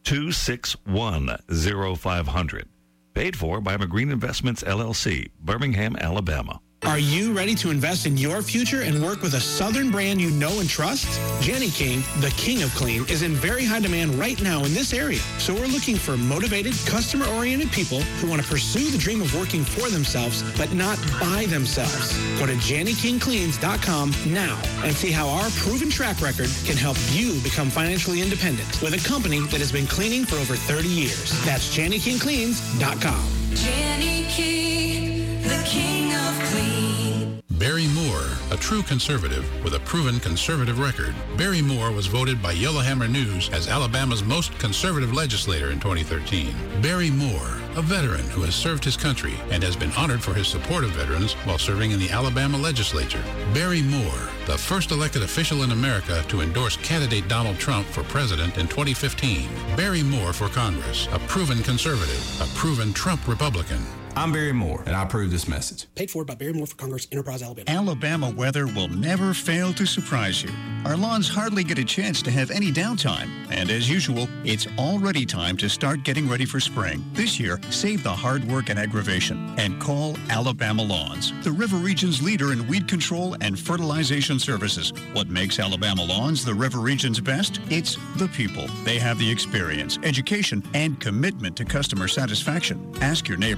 261-0500. Paid for by McGreen Investments, LLC, Birmingham, Alabama. Are you ready to invest in your future and work with a Southern brand you know and trust? Jenny King, the king of clean, is in very high demand right now in this area. So we're looking for motivated, customer-oriented people who want to pursue the dream of working for themselves, but not by themselves. Go to JennyKingCleans.com now and see how our proven track record can help you become financially independent with a company that has been cleaning for over 30 years. That's JennyKingCleans.com. Jenny King, the king of clean. Barry Moore, a true conservative with a proven conservative record. Barry Moore was voted by Yellowhammer News as Alabama's most conservative legislator in 2013. Barry Moore, a veteran who has served his country and has been honored for his support of veterans while serving in the Alabama legislature. Barry Moore, the first elected official in America to endorse candidate Donald Trump for president in 2015. Barry Moore for Congress, a proven conservative, a proven Trump Republican. I'm Barry Moore, and I approve this message. Paid for by Barry Moore for Congress, Enterprise, Alabama. Alabama weather will never fail to surprise you. Our lawns hardly get a chance to have any downtime. And as usual, it's already time to start getting ready for spring. This year, save the hard work and aggravation and call Alabama Lawns, the River Region's leader in weed control and fertilization services. What makes Alabama Lawns the River Region's best? It's the people. They have the experience, education, and commitment to customer satisfaction. Ask your neighbors.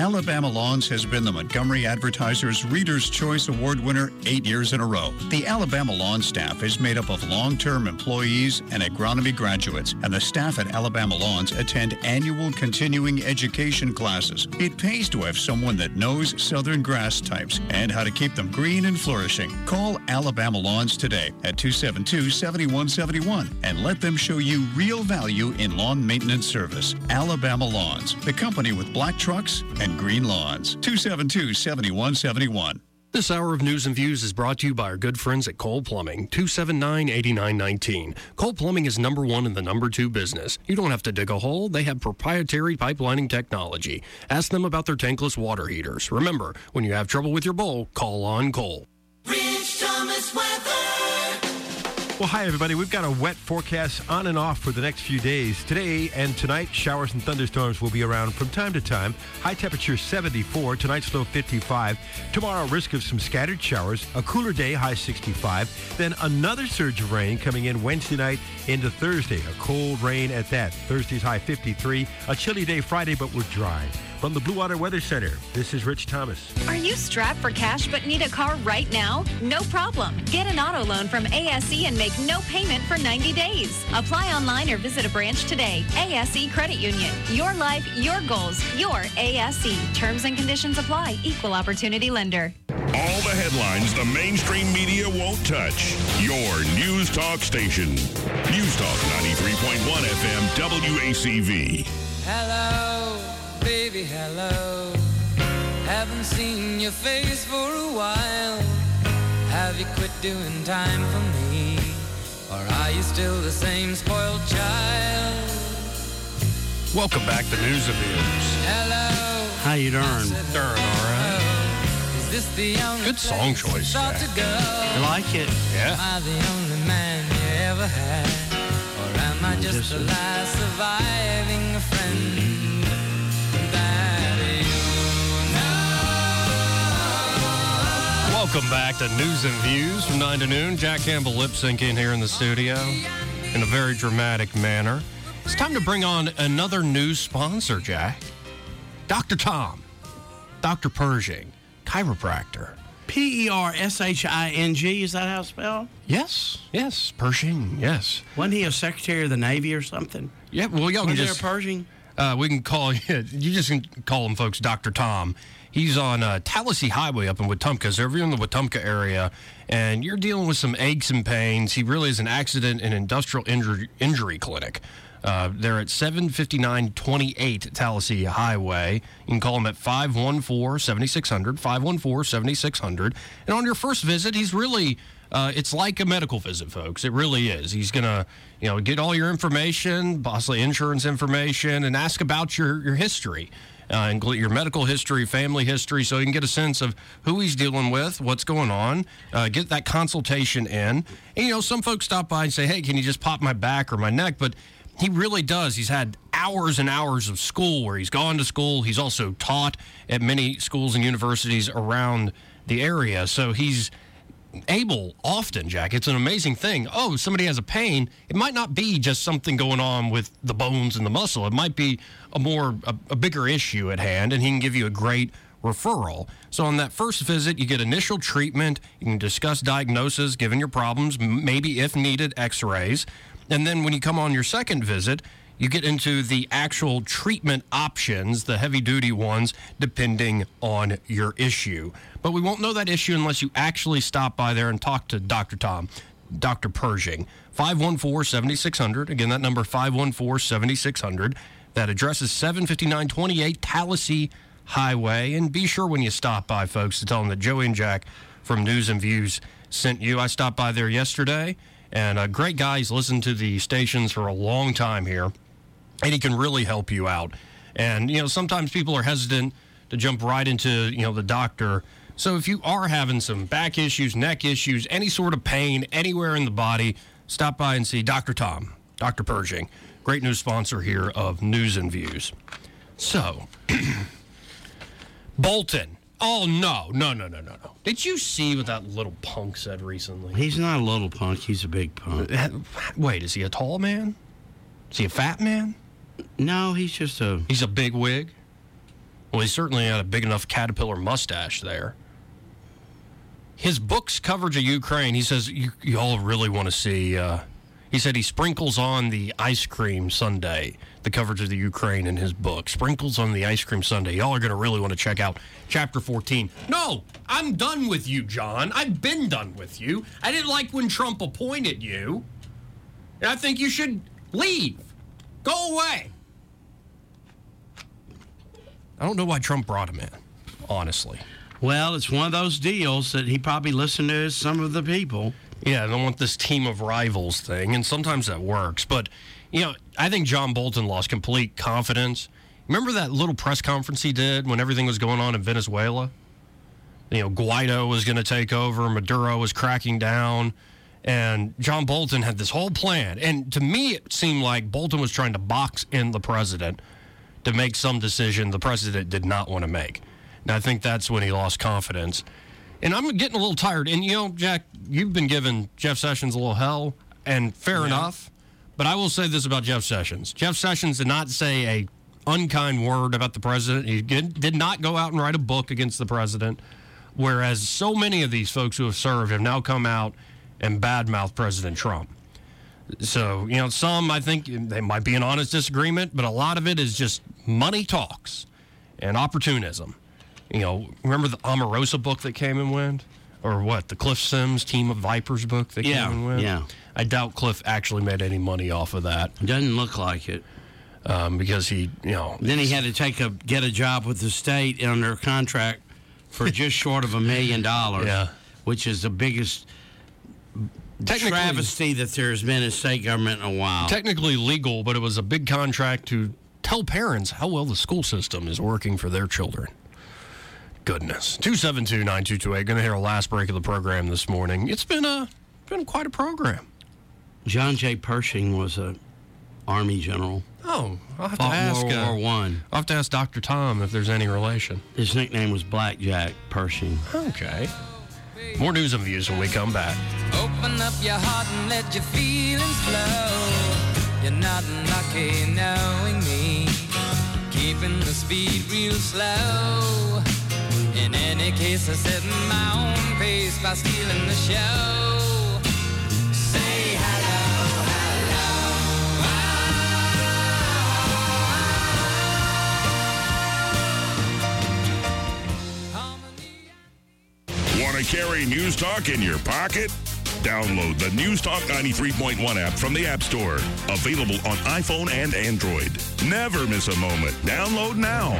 Alabama Lawns has been the Montgomery Advertiser's Reader's Choice Award winner 8 years in a row. The Alabama Lawn staff is made up of long-term employees and agronomy graduates, and the staff at Alabama Lawns attend annual continuing education classes. It pays to have someone that knows southern grass types and how to keep them green and flourishing. Call Alabama Lawns today at 272-7171 and let them show you real value in lawn maintenance service. Alabama Lawns, the company with black trucks and green lawns. 272-7171. This hour of News and Views is brought to you by our good friends at Cole Plumbing, 279-8919. Cole Plumbing is number one in the number two business. You don't have to dig a hole. They have proprietary pipelining technology. Ask them about their tankless water heaters. Remember, when you have trouble with your bowl, call on Cole. Rich Thomas weather. Well, hi, everybody. We've got a wet forecast on and off for the next few days. Today and tonight, showers and thunderstorms will be around from time to time. High temperature 74, tonight's low 55. Tomorrow, risk of some scattered showers. A cooler day, high 65. Then another surge of rain coming in Wednesday night into Thursday. A cold rain at that. Thursday's high 53. A chilly day Friday, but we're dry. From the Blue Water Weather Center, this is Rich Thomas. Are you strapped for cash but need a car right now? No problem. Get an auto loan from ASE and make no payment for 90 days. Apply online or visit a branch today. ASE Credit Union. Your life, your goals, your ASE. Terms and conditions apply. Equal opportunity lender. All the headlines the mainstream media won't touch. Your News Talk station. News Talk 93.1 FM WACV. Hello, baby, hello. Haven't seen your face for a while. Have you quit doing time for me? Or are you still the same spoiled child? Welcome back to News and Views. Hello. How you doing? Darn, all right. Is this the only Good song choice, thought Jack. to go? You like it? Yeah. Am I the only man you ever had? Or am I just the last surviving friend that you know? Welcome back to News and Views from 9 to noon. Jack Campbell lip syncing here in the studio in a very dramatic manner. It's time to bring on another news sponsor, Jack. Dr. Tom, Dr. Pershing, chiropractor. Pershing, is that how it's spelled? Yes, Pershing, yes. Wasn't he a Secretary of the Navy or something? Yeah, well, y'all can Wasn't just... there a Pershing? We can call you just can call him, folks, Dr. Tom. He's on Tallahassee Highway up in Wetumpka. So if you're in the Wetumpka area and you're dealing with some aches and pains, he really is an accident and industrial injury clinic. They're at 75928 Tallahassee Highway. You can call him at 514-7600, 514-7600. And on your first visit, he's really... it's like a medical visit, folks. It really is. He's going to, get all your information, possibly insurance information, and ask about your history, include your medical history, family history, so you can get a sense of who he's dealing with, what's going on, get that consultation in. And, some folks stop by and say, hey, can you just pop my back or my neck? But he really does. He's had hours and hours of school where he's gone to school. He's also taught at many schools and universities around the area. So he's able often, Jack. It's an amazing thing. Oh, somebody has a pain. It might not be just something going on with the bones and the muscle. It might be a bigger issue at hand, and he can give you a great referral. So on that first visit, you get initial treatment. You can discuss diagnosis, given your problems, maybe if needed, x-rays. And then when you come on your second visit, you get into the actual treatment options, the heavy-duty ones, depending on your issue. But we won't know that issue unless you actually stop by there and talk to Dr. Tom, Dr. Pershing. 514-7600. Again, that number, 514-7600. That address is 75928 Tallahassee Highway. And be sure when you stop by, folks, to tell them that Joey and Jack from News and Views sent you. I stopped by there yesterday. And a great guy. He's listened to the stations for a long time here, and he can really help you out. And, sometimes people are hesitant to jump right into, the doctor. So if you are having some back issues, neck issues, any sort of pain anywhere in the body, stop by and see Dr. Tom, Dr. Pershing. Great new sponsor here of News and Views. So, Bolton. Oh, no. Did you see what that little punk said recently? He's not a little punk. He's a big punk. Wait, is he a tall man? Is he a fat man? No, he's just a... He's a big wig? Well, he certainly had a big enough caterpillar mustache there. His book's coverage of Ukraine, he says, you all really want to see. He said he sprinkles on the ice cream sundae, the coverage of the Ukraine in his book. Sprinkles on the ice cream sundae. Y'all are going to really want to check out chapter 14. No, I'm done with you, John. I've been done with you. I didn't like when Trump appointed you. And I think you should leave. Go away. I don't know why Trump brought him in, honestly. Well, it's one of those deals that he probably listened to some of the people. Yeah, I don't want this team of rivals thing, and sometimes that works. But, I think John Bolton lost complete confidence. Remember that little press conference he did when everything was going on in Venezuela? Guaido was going to take over, Maduro was cracking down, and John Bolton had this whole plan. And to me, it seemed like Bolton was trying to box in the president to make some decision the president did not want to make. And I think that's when he lost confidence. And I'm getting a little tired. And, Jack, you've been giving Jeff Sessions a little hell, and fair enough. But I will say this about Jeff Sessions. Jeff Sessions did not say a unkind word about the president. He did not go out and write a book against the president, whereas so many of these folks who have served have now come out and badmouth President Trump. So, some, I think, they might be an honest disagreement, but a lot of it is just money talks and opportunism. Remember the Omarosa book that came and went? Or what, the Cliff Sims Team of Vipers book that came and went? Yeah. I doubt Cliff actually made any money off of that. Doesn't look like it. Because he, Then he had to get a job with the state under contract for just short of $1 million, which is the biggest travesty that there's been in state government in a while. Technically legal, but it was a big contract to tell parents how well the school system is working for their children. Goodness. 272-9228. Going to hear our last break of the program this morning. It's been quite a program. John J. Pershing was an Army general. Oh, I'll have to ask World War I. I'll have to ask Dr. Tom if there's any relation. His nickname was Blackjack Pershing. Okay. More news and views when we come back. Open up your heart and let your feelings flow. You're not lucky knowing me. Keeping the speed real slow. In any case, I set my own pace by stealing the show. Say hello, Want to carry News Talk in your pocket? Download the News Talk 93.1 app from the App Store. Available on iPhone and Android. Never miss a moment. Download now.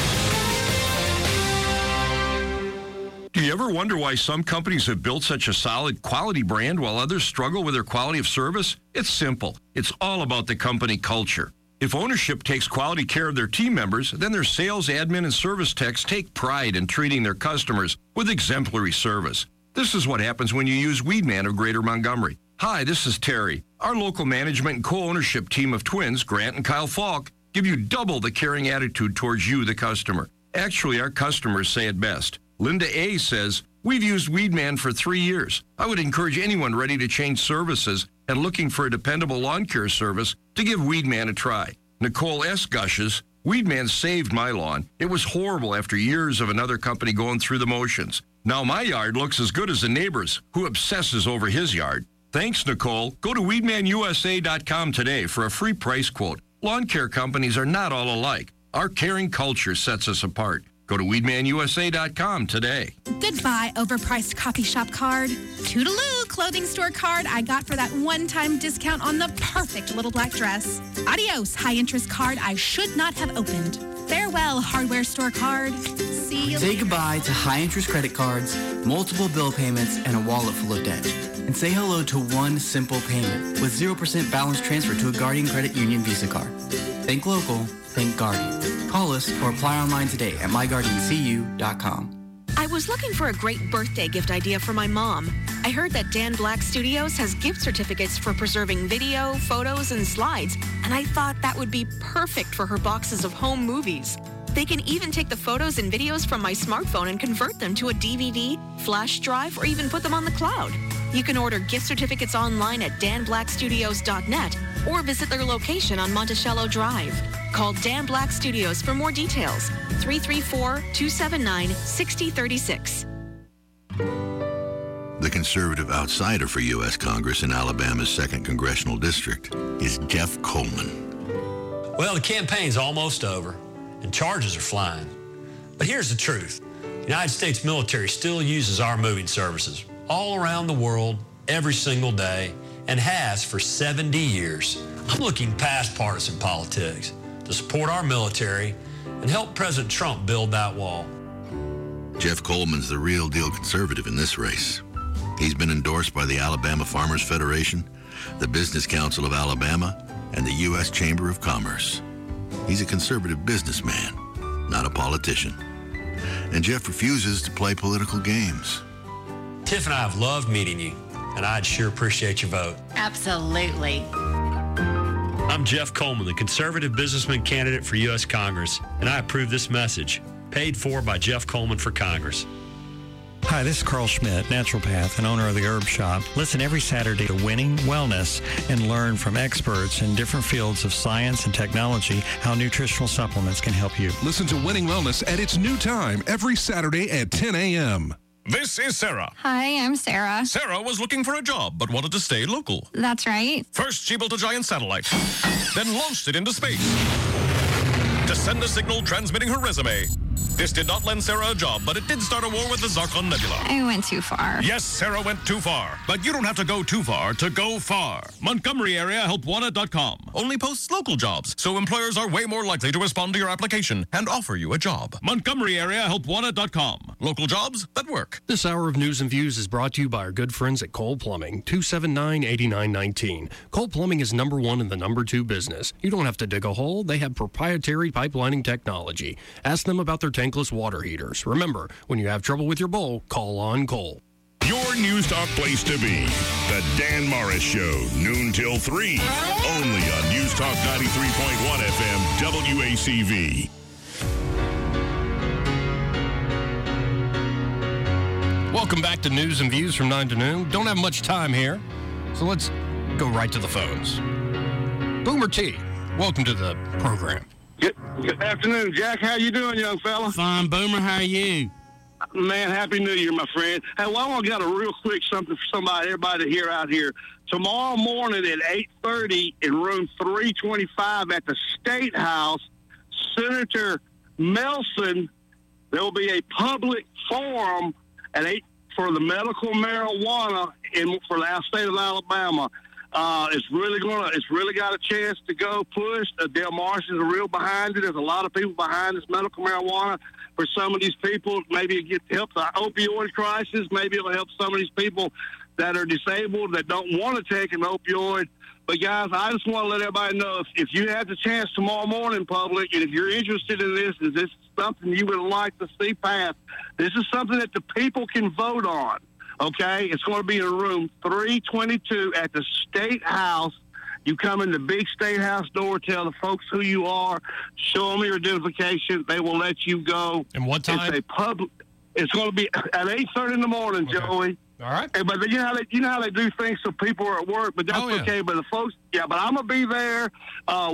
Do you ever wonder why some companies have built such a solid quality brand while others struggle with their quality of service? It's simple. It's all about the company culture. If ownership takes quality care of their team members, then their sales, admin, and service techs take pride in treating their customers with exemplary service. This is what happens when you use Weedman of Greater Montgomery. Hi, this is Terry. Our local management and co-ownership team of twins, Grant and Kyle Falk, give you double the caring attitude towards you, the customer. Actually, our customers say it best. Linda A. says, we've used Weedman for 3 years. I would encourage anyone ready to change services and looking for a dependable lawn care service to give Weedman a try. Nicole S. gushes, Weedman saved my lawn. It was horrible after years of another company going through the motions. Now my yard looks as good as the neighbor's, who obsesses over his yard. Thanks, Nicole. Go to WeedmanUSA.com today for a free price quote. Lawn care companies are not all alike. Our caring culture sets us apart. Go to WeedmanUSA.com today. Goodbye, overpriced coffee shop card. Toodaloo, clothing store card I got for that one-time discount on the perfect little black dress. Adios, high-interest card I should not have opened. Farewell, hardware store card. See you Say later. goodbye to high-interest credit cards, multiple bill payments, and a wallet full of debt. And say hello to one simple payment with 0% balance transfer to a Guardian Credit Union Visa card. Think local, think Guardian. Call us or apply online today at myguardiancu.com. I was looking for a great birthday gift idea for my mom. I heard that Dan Black Studios has gift certificates for preserving video, photos, and slides, and I thought that would be perfect for her boxes of home movies. They can even take the photos and videos from my smartphone and convert them to a DVD, flash drive, or even put them on the cloud. You can order gift certificates online at danblackstudios.net or visit their location on Monticello Drive. Call Dan Black Studios for more details. 334-279-6036. The conservative outsider for U.S. Congress in Alabama's 2nd Congressional District is Jeff Coleman. Well, the campaign's almost over, and charges are flying. But here's the truth. The United States military still uses our moving services all around the world, every single day, and has for 70 years. I'm looking past partisan politics to support our military and help President Trump build that wall. Jeff Coleman's the real deal conservative in this race. He's been endorsed by the Alabama Farmers Federation, the Business Council of Alabama, and the U.S. Chamber of Commerce. He's a conservative businessman, not a politician. And Jeff refuses to play political games. Tiff and I have loved meeting you, and I'd sure appreciate your vote. Absolutely. I'm Jeff Coleman, the conservative businessman candidate for U.S. Congress, and I approve this message, paid for by Jeff Coleman for Congress. Hi, this is Carl Schmidt, naturopath and owner of the Herb Shop. Listen every Saturday to Winning Wellness and learn from experts in different fields of science and technology how nutritional supplements can help you. Listen to Winning Wellness at its new time every Saturday at 10 a.m. This is Sarah. Hi, I'm Sarah. Sarah was looking for a job but wanted to stay local. That's right. First, she built a giant satellite, then launched it into space to send a signal transmitting her resume. This did not lend Sarah a job, but it did start a war with the Zarkon Nebula. I went too far. Yes, Sarah went too far. But you don't have to go too far to go far. Montgomery Area Helpwanted.com only posts local jobs, so employers are way more likely to respond to your application and offer you a job. Montgomery Area Helpwanted.com. Local jobs that work. This hour of News and Views is brought to you by our good friends at Cole Plumbing, 279-8919. Cole Plumbing is number 1 in the number 2 business. You don't have to dig a hole. They have proprietary pipelining technology. Ask them about their tankless water heaters. Remember, when you have trouble with your bowl, call on Cole. Your News Talk place to be. The Dan Morris Show, noon till 3. Only on News Talk 93.1 FM, WACV. Welcome back to News and Views from 9 to noon. Don't have much time here, so let's go right to the phones. Boomer T, welcome to the program. Good afternoon, Jack. How you doing, young fella? Fine, Boomer. How are you? Man, Happy New Year, my friend. Hey, well, I got a real quick something for everybody to hear out here. Tomorrow morning at 8:30 in room 325 at the State House, Senator Melson, there will be a public forum at 8 for the medical marijuana for the state of Alabama. It's really got a chance to go push. Del Marson's real behind it. There's a lot of people behind this medical marijuana. For some of these people, maybe it gets help the opioid crisis. Maybe it'll help some of these people that are disabled that don't want to take an opioid. But guys, I just want to let everybody know if you have the chance tomorrow morning, public, and if you're interested in this, is this something you would like to see passed? This is something that the people can vote on. Okay, it's going to be in room 322 at the State House. You come in the big State House door, tell the folks who you are, show them your identification. They will let you go. And what time? It's going to be at 8:30 in the morning, okay. Joey. All right. Hey, but you know how they do things so people are at work, but that's okay. But the folks, but I'm gonna be there.